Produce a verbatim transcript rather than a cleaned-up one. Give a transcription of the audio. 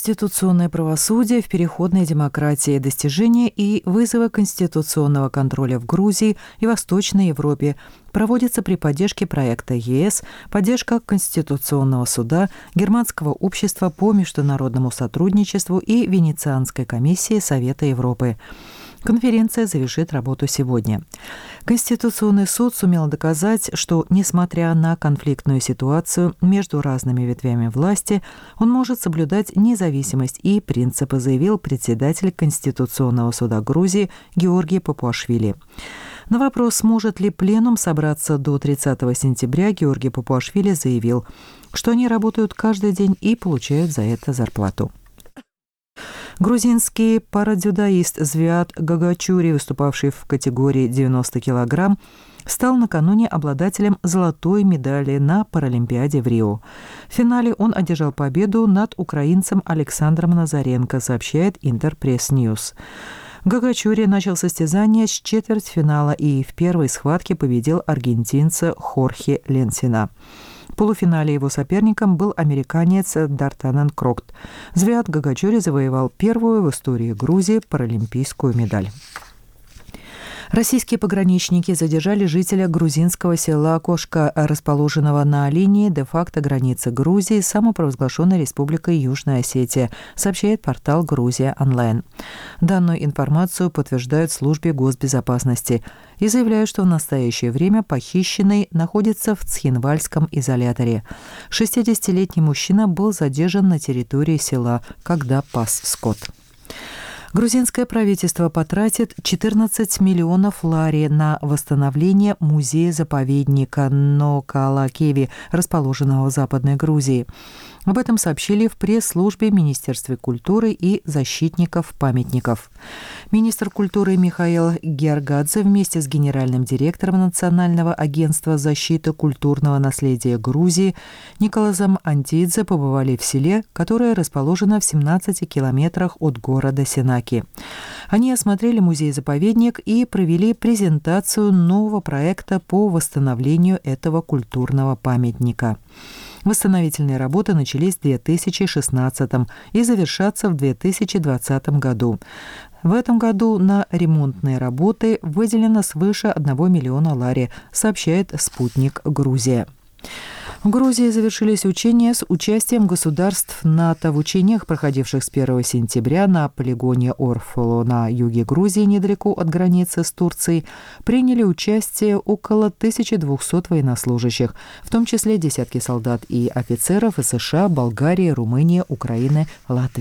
Конституционное правосудие в переходной демократии, достижения и вызовы конституционного контроля в Грузии и Восточной Европе проводится при поддержке проекта ЕС, поддержка Конституционного суда, Германского общества по международному сотрудничеству и Венецианской комиссии Совета Европы. Конференция завершит работу сегодня. Конституционный суд сумел доказать, что, несмотря на конфликтную ситуацию между разными ветвями власти, он может соблюдать независимость и принципы, заявил председатель Конституционного суда Грузии Георгий Папуашвили. На вопрос, сможет ли пленум собраться до тридцатого сентября, Георгий Папуашвили заявил, что они работают каждый день и получают за это зарплату. Грузинский парадюдоист Звиат Гагачури, выступавший в категории девяносто килограмм, стал накануне обладателем золотой медали на Паралимпиаде в Рио. В финале он одержал победу над украинцем Александром Назаренко, сообщает Интерпресс-Ньюс. Гагачури начал состязание с четвертьфинала и в первой схватке победил аргентинца Хорхе Ленсина. В полуфинале его соперником был американец Д'Артанен Крокт. Звиат Гагачури завоевал первую в истории Грузии паралимпийскую медаль. Российские пограничники задержали жителя грузинского села Кошка, расположенного на линии де-факто границы Грузии с самопровозглашенной республикой Южная Осетия, сообщает портал «Грузия онлайн». Данную информацию подтверждают службе госбезопасности и заявляют, что в настоящее время похищенный находится в Цхинвальском изоляторе. шестидесятилетний мужчина был задержан на территории села, когда пас скот. Грузинское правительство потратит четырнадцать миллионов лари на восстановление музея-заповедника Нокалакеви, расположенного в Западной Грузии. Об этом сообщили в пресс-службе Министерства культуры и защитников памятников. Министр культуры Михаил Георгадзе вместе с генеральным директором Национального агентства защиты культурного наследия Грузии Николазом Антидзе побывали в селе, которое расположено в семнадцати километрах от города Сенаки. Они осмотрели музей-заповедник и провели презентацию нового проекта по восстановлению этого культурного памятника. Восстановительные работы начались в две тысячи шестнадцатом и завершатся в две тысячи двадцатом году. В этом году на ремонтные работы выделено свыше одного миллиона лари, сообщает «Спутник Грузия». В Грузии завершились учения с участием государств НАТО. В учениях, проходивших с первого сентября на полигоне Орфоло на юге Грузии, недалеко от границы с Турцией, приняли участие около тысячи двухсот военнослужащих, в том числе десятки солдат и офицеров из США, Болгарии, Румынии, Украины, Латвии.